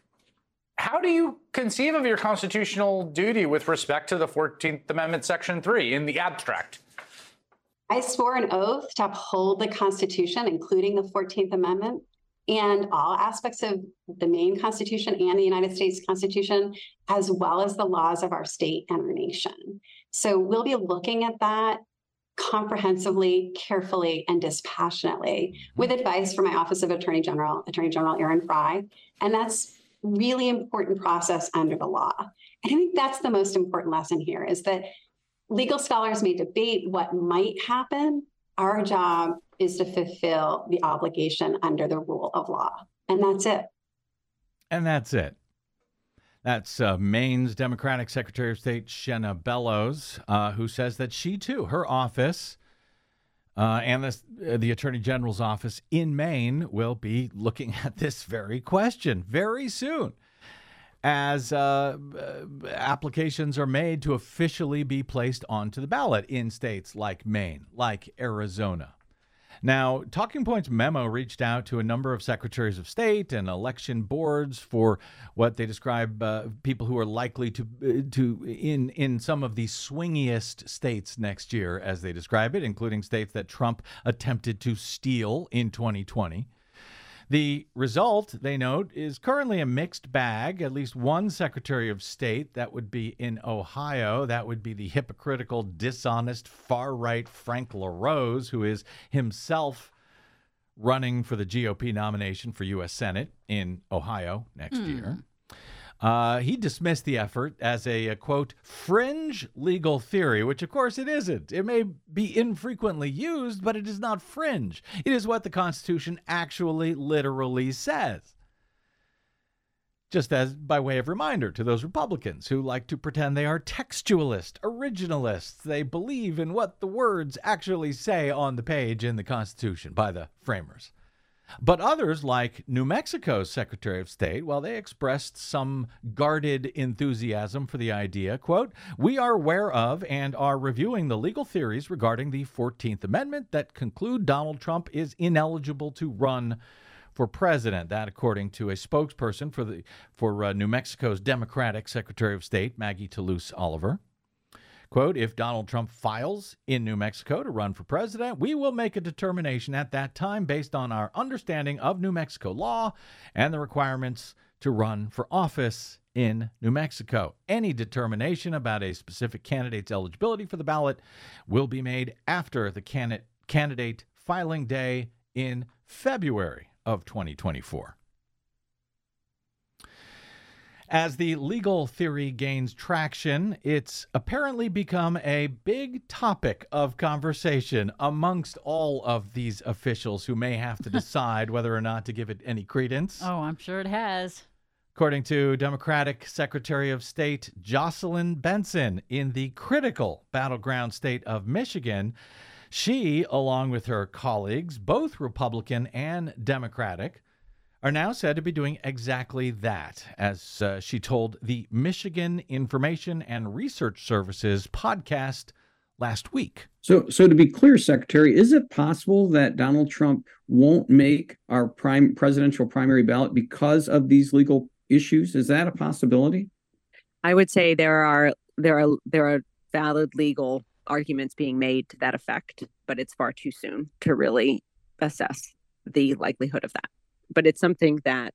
S12: How do you conceive of your constitutional duty with respect to the fourteenth Amendment, Section three, in the abstract?
S11: I swore an oath to uphold the Constitution, including the fourteenth Amendment, and all aspects of the Maine Constitution and the United States Constitution, as well as the laws of our state and our nation. So we'll be looking at that comprehensively, carefully, and dispassionately, with advice from my Office of Attorney General, Attorney General Aaron Frey. And that's really important process under the law. And I think that's the most important lesson here, is that legal scholars may debate what might happen. Our job is to fulfill the obligation under the rule of law. And that's it.
S2: And that's it. That's uh, Maine's Democratic Secretary of State, Shenna Bellows, uh, who says that she, too, her office uh, and the, uh, the Attorney General's office in Maine will be looking at this very question very soon as uh, uh, applications are made to officially be placed onto the ballot in states like Maine, like Arizona. Now, Talking Points Memo reached out to a number of secretaries of state and election boards for what they describe uh, people who are likely to uh, to in in some of the swingiest states next year, as they describe it, including states that Trump attempted to steal in twenty twenty. The result, they note, is currently a mixed bag. At least one Secretary of State, that would be in Ohio, that would be the hypocritical, dishonest, far-right Frank LaRose, who is himself running for the G O P nomination for U S Senate in Ohio next mm. year. Uh, he dismissed the effort as a, a, quote, fringe legal theory, which, of course, it isn't. It may be infrequently used, but it is not fringe. It is what the Constitution actually literally says. Just as by way of reminder to those Republicans who like to pretend they are textualist, originalists. They believe in what the words actually say on the page in the Constitution by the framers. But others, like New Mexico's Secretary of State, well, they expressed some guarded enthusiasm for the idea. Quote, we are aware of and are reviewing the legal theories regarding the fourteenth Amendment that conclude Donald Trump is ineligible to run for president. That, according to a spokesperson for the for uh, New Mexico's Democratic Secretary of State, Maggie Toulouse Oliver. Quote, if Donald Trump files in New Mexico to run for president, we will make a determination at that time based on our understanding of New Mexico law and the requirements to run for office in New Mexico. Any determination about a specific candidate's eligibility for the ballot will be made after the candidate candidate filing day in February of twenty twenty-four. As the legal theory gains traction, it's apparently become a big topic of conversation amongst all of these officials who may have to decide whether or not to give it any credence.
S4: Oh, I'm sure it has.
S2: According to Democratic Secretary of State Jocelyn Benson in the critical battleground state of Michigan, she, along with her colleagues, both Republican and Democratic, are now said to be doing exactly that, as uh, she told the Michigan Information and Research Services podcast last week.
S13: So, so to be clear, Secretary, is it possible that Donald Trump won't make our prime presidential primary ballot because of these legal issues? Is that a possibility?
S1: I would say there are there are there are valid legal arguments being made to that effect, but it's far too soon to really assess the likelihood of that. But it's something that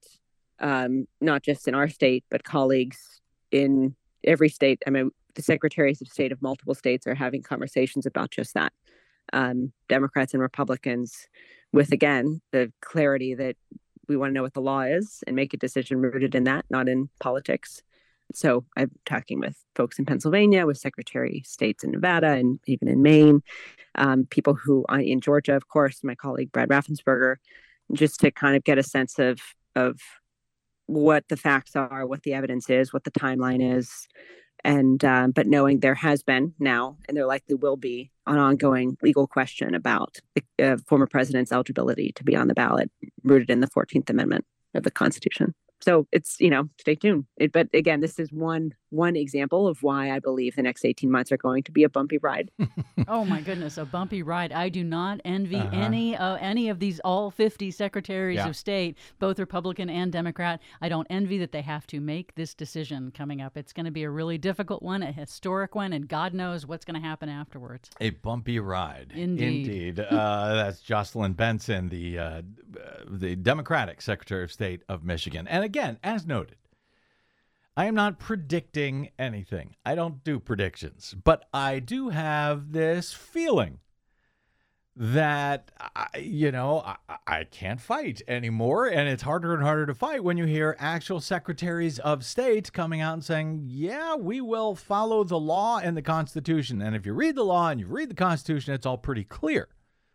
S1: um, not just in our state, but colleagues in every state. I mean, the secretaries of state of multiple states are having conversations about just that. Um, Democrats and Republicans, with, again, the clarity that we want to know what the law is and make a decision rooted in that, not in politics. So I'm talking with folks in Pennsylvania, with Secretary of States in Nevada, and even in Maine, um, people who in Georgia, of course, my colleague Brad Raffensperger, just to kind of get a sense of of what the facts are, what the evidence is, what the timeline is, and um, but knowing there has been now, and there likely will be, an ongoing legal question about the uh, former president's eligibility to be on the ballot, rooted in the fourteenth Amendment of the Constitution. So it's, you know, stay tuned. It, but again, this is one one example of why I believe the next eighteen months are going to be a bumpy ride.
S4: Oh my goodness, a bumpy ride. I do not envy
S2: Uh-huh.
S4: any uh, any of these all fifty secretaries
S2: Yeah.
S4: of state, both Republican and Democrat. I don't envy that they have to make this decision coming up. It's going to be a really difficult one, a historic one, and God knows what's going to happen afterwards.
S2: A bumpy ride.
S4: Indeed.
S2: Indeed. Uh, that's Jocelyn Benson, the uh, the Democratic Secretary of State of Michigan. And again, as noted, I am not predicting anything. I don't do predictions, but I do have this feeling that, I, you know, I, I can't fight anymore. And it's harder and harder to fight when you hear actual secretaries of state coming out and saying, yeah, we will follow the law and the Constitution. And if you read the law and you read the Constitution, it's all pretty clear.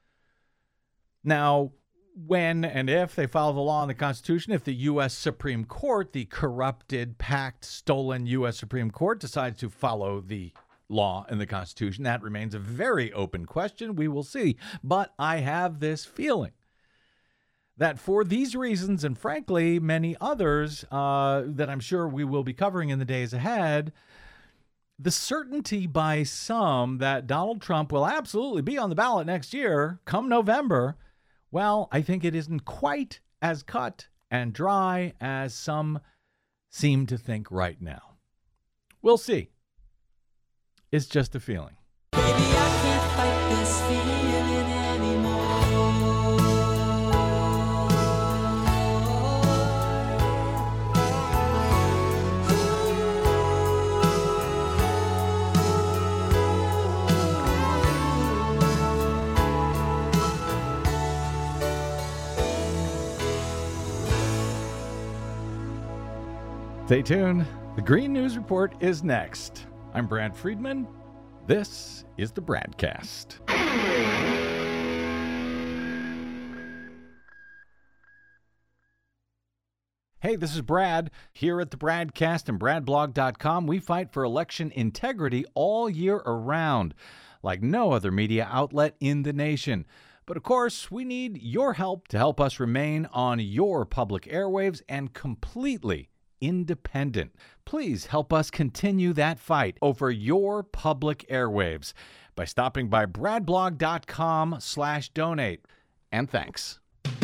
S2: Now, when and if they follow the law and the Constitution, if the U S Supreme Court, the corrupted, packed, stolen U S Supreme Court, decides to follow the law and the Constitution, that remains a very open question. We will see. But I have this feeling that for these reasons, and frankly, many others uh, that I'm sure we will be covering in the days ahead, the certainty by some that Donald Trump will absolutely be on the ballot next year, come November, well, I think it isn't quite as cut and dry as some seem to think right now. We'll see. It's just a feeling.
S5: Baby, I can't fight this feeling anymore.
S2: Stay tuned. The Green News Report is next. I'm Brad Friedman. This is the Bradcast. Hey, this is Brad. Here at the Bradcast and brad blog dot com, we fight for election integrity all year around, like no other media outlet in the nation. But of course, we need your help to help us remain on your public airwaves and completely independent. Please help us continue that fight over your public airwaves by stopping by brad blog dot com slash donate. And thanks.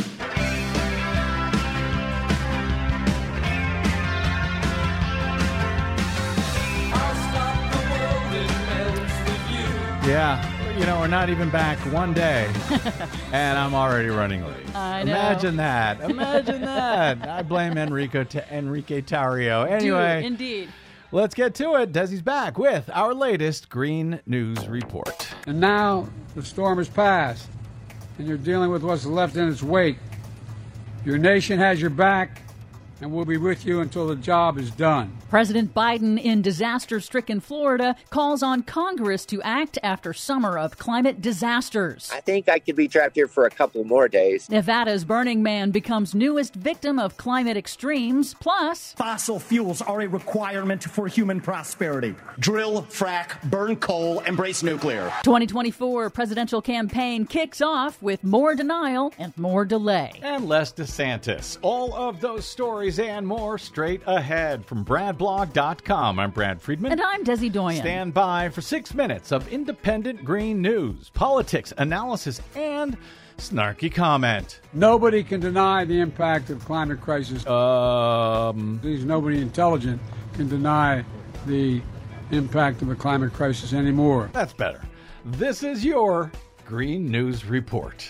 S2: Yeah, you know, we're not even back one day, and I'm already running late.
S4: I know.
S2: Imagine that. Imagine that. I blame Enrico T- Enrique Tarrio. Anyway,
S4: Do, indeed.
S2: Let's get to it. Desi's back with our latest Green News Report.
S14: And now the storm has passed, and you're dealing with what's left in its wake. Your nation has your back, and we'll be with you until the job is done.
S4: President Biden in disaster-stricken Florida calls on Congress to act after summer of climate disasters.
S15: I think I could be trapped here for a couple more days.
S4: Nevada's Burning Man becomes newest victim of climate extremes. Plus,
S16: fossil fuels are a requirement for human prosperity. Drill, frack, burn coal, embrace nuclear.
S4: twenty twenty-four presidential campaign kicks off with more denial and more delay.
S2: And less DeSantis. All of those stories and more straight ahead from brad blog dot com. I'm Brad Friedman.
S4: And I'm Desi Doyen.
S2: Stand by for six minutes of independent green news, politics, analysis, and snarky comment.
S14: Nobody can deny the impact of climate crisis.
S2: Um,
S14: Please, nobody intelligent can deny the impact of the climate crisis anymore.
S2: That's better. This is your Green News Report.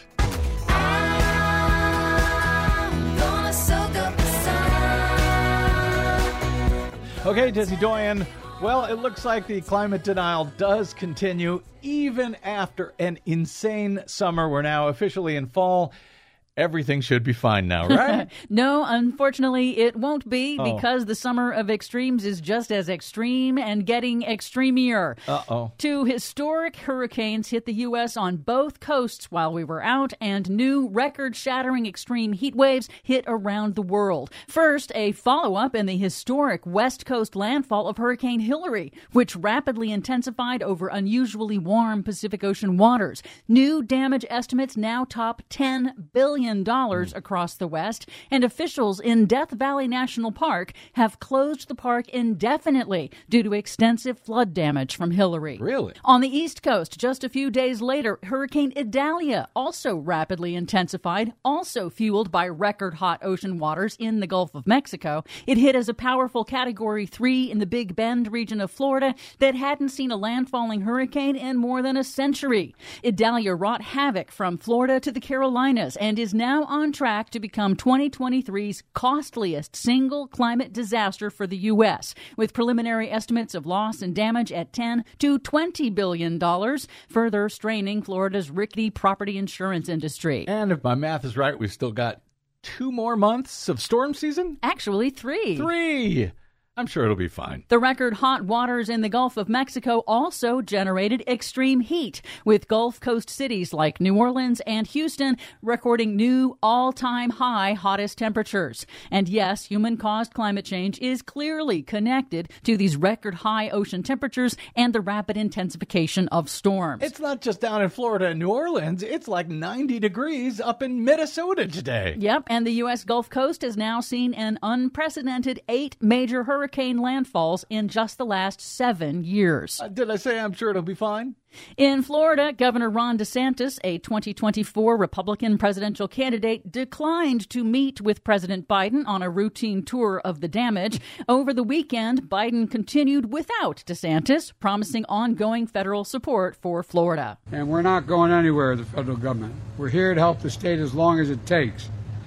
S2: Okay, Desi Doyen. Well, it looks like the climate denial does continue even after an insane summer. We're now officially in fall. Everything should be fine now, right?
S4: No, unfortunately, it won't be
S2: oh.
S4: because the summer of extremes is just as extreme and getting extremier.
S2: Uh-oh.
S4: Two historic hurricanes hit the U S on both coasts while we were out, and new record-shattering extreme heat waves hit around the world. First, a follow-up in the historic West Coast landfall of Hurricane Hilary, which rapidly intensified over unusually warm Pacific Ocean waters. New damage estimates now top ten billion dollars across the West, and officials in Death Valley National Park have closed the park indefinitely due to extensive flood damage from Hilary.
S2: Really?
S4: On the East Coast, just a few days later, Hurricane Idalia also rapidly intensified, also fueled by record-hot ocean waters in the Gulf of Mexico. It hit as a powerful Category three in the Big Bend region of Florida that hadn't seen a landfalling hurricane in more than a century. Idalia wrought havoc from Florida to the Carolinas and is now on track to become twenty twenty-three's costliest single climate disaster for the U S, with preliminary estimates of loss and damage at ten to twenty billion dollars, further straining Florida's rickety property insurance industry.
S2: And if my math is right, we've still got two more months of storm season?
S4: Actually, three.
S2: Three! I'm sure it'll be fine.
S4: The record hot waters in the Gulf of Mexico also generated extreme heat, with Gulf Coast cities like New Orleans and Houston recording new all-time high hottest temperatures. And yes, human-caused climate change is clearly connected to these record high ocean temperatures and the rapid intensification of storms.
S2: It's not just down in Florida and New Orleans. It's like ninety degrees up in Minnesota today.
S4: Yep, and the U S Gulf Coast has now seen an unprecedented eight major hurricanes. Hurricane landfalls in just the last seven years.
S2: Uh, did I say I'm sure it'll be fine?
S4: In Florida, Governor Ron DeSantis, a twenty twenty-four Republican presidential candidate, declined to meet with President Biden on a routine tour of the damage. Over the weekend, Biden continued without DeSantis, promising ongoing federal support for Florida.
S14: And we're not going anywhere, the federal government. We're here to help the state as long as it takes.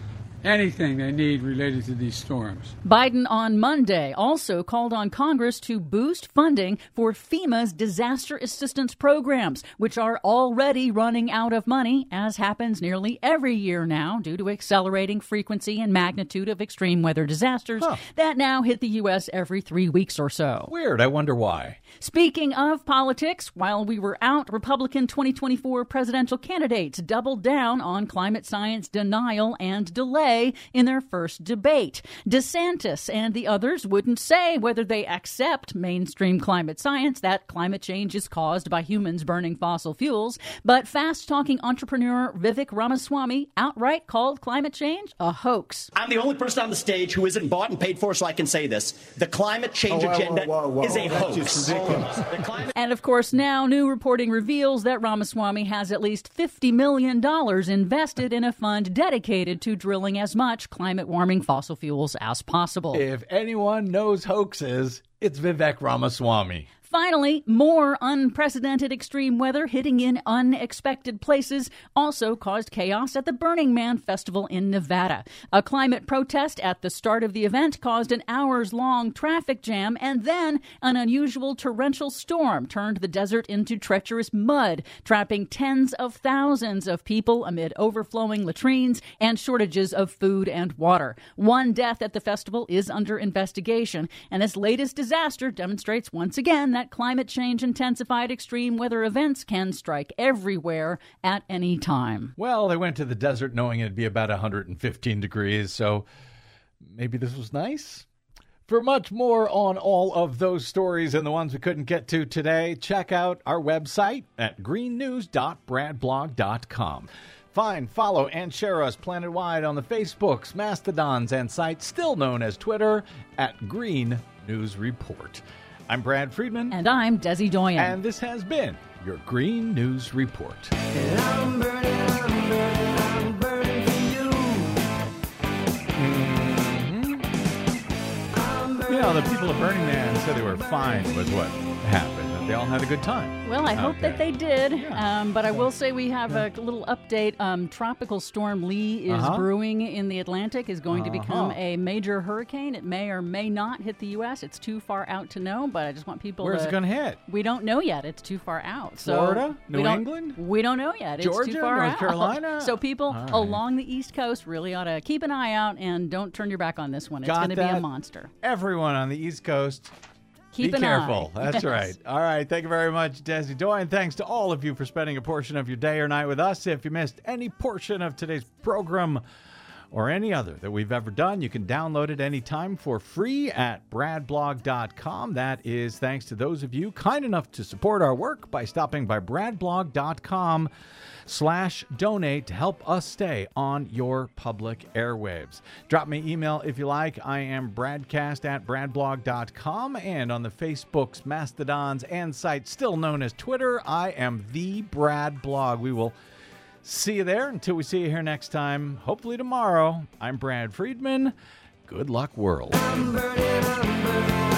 S14: anything they need related to these storms.
S4: Biden on Monday also called on Congress to boost funding for FEMA's disaster assistance programs, which are already running out of money, as happens nearly every year now due to accelerating frequency and magnitude of extreme weather disasters huh. that now hit the U S every three weeks or so.
S2: Weird. I wonder why.
S4: Speaking of politics, while we were out, Republican twenty twenty-four presidential candidates doubled down on climate science denial and delay in their first debate. DeSantis and the others wouldn't say whether they accept mainstream climate science, that climate change is caused by humans burning fossil fuels, but fast-talking entrepreneur Vivek Ramaswamy outright called climate change a hoax.
S16: I'm the only person on the stage who isn't bought and paid for, so I can say this. The climate change
S17: oh, whoa,
S16: agenda
S17: whoa, whoa, whoa,
S16: is a
S17: whoa,
S16: hoax.
S17: Climate-
S4: and of course, now new reporting reveals that Ramaswamy has at least fifty million dollars invested in a fund dedicated to drilling as much climate warming fossil fuels as possible.
S2: If anyone knows hoaxes, it's Vivek Ramaswamy.
S4: Finally, more unprecedented extreme weather hitting in unexpected places also caused chaos at the Burning Man Festival in Nevada. A climate protest at the start of the event caused an hours-long traffic jam, and then an unusual torrential storm turned the desert into treacherous mud, trapping tens of thousands of people amid overflowing latrines and shortages of food and water. One death at the festival is under investigation, and this latest disaster demonstrates once again that climate change intensified extreme weather events can strike everywhere at any time.
S2: Well, they went to the desert knowing it'd be about one hundred fifteen degrees, so maybe this was nice. For much more on all of those stories and the ones we couldn't get to today, check out our website at green news dot brad blog dot com. Find, follow, and share us planet-wide on the Facebooks, Mastodons, and sites still known as Twitter at Green News Report. I'm Brad Friedman.
S4: And I'm Desi Doyen.
S2: And this has been your Green News Report.
S5: And I'm burning, I'm burning, I'm burning for you.
S2: Mm-hmm. You know, the people of Burning Man said they were fine with what happened. They all had a good time.
S4: Well, I hope
S2: okay.
S4: that they did.
S2: Yeah.
S4: Um, but I will say we have a little update. Um, Tropical Storm Lee is
S2: uh-huh.
S4: brewing in the Atlantic, is going
S2: uh-huh.
S4: to become a major hurricane. It may or may not hit the U S. It's too far out to know, but I just want people
S2: Where's
S4: to...
S2: it going to hit?
S4: We don't know yet. It's too far out. So
S2: Florida?
S4: we
S2: New
S4: don't,
S2: England?
S4: We don't know yet.
S2: Georgia?
S4: It's too far
S2: North
S4: out.
S2: Carolina?
S4: So people
S2: right.
S4: along the East Coast really ought to keep an eye out and don't turn your back on this one. It's
S2: Got
S4: going to be
S2: that?
S4: a monster.
S2: Everyone on the East Coast...
S4: Keep
S2: Be
S4: an
S2: careful.
S4: eye.
S2: That's
S4: Yes.
S2: right. All right. Thank you very much, Desi Doyen. Thanks to all of you for spending a portion of your day or night with us. If you missed any portion of today's program or any other that we've ever done, you can download it anytime for free at brad blog dot com. That is thanks to those of you kind enough to support our work by stopping by brad blog dot com slash donate to help us stay on your public airwaves. Drop me email if you like. I am bradcast at brad blog dot com, and on the Facebooks, Mastodons, and sites still known as Twitter, I am the Brad Blog. We will see you there. Until we see you here next time, hopefully tomorrow, I'm Brad Friedman. Good luck, world.
S5: I'm burning, I'm burning.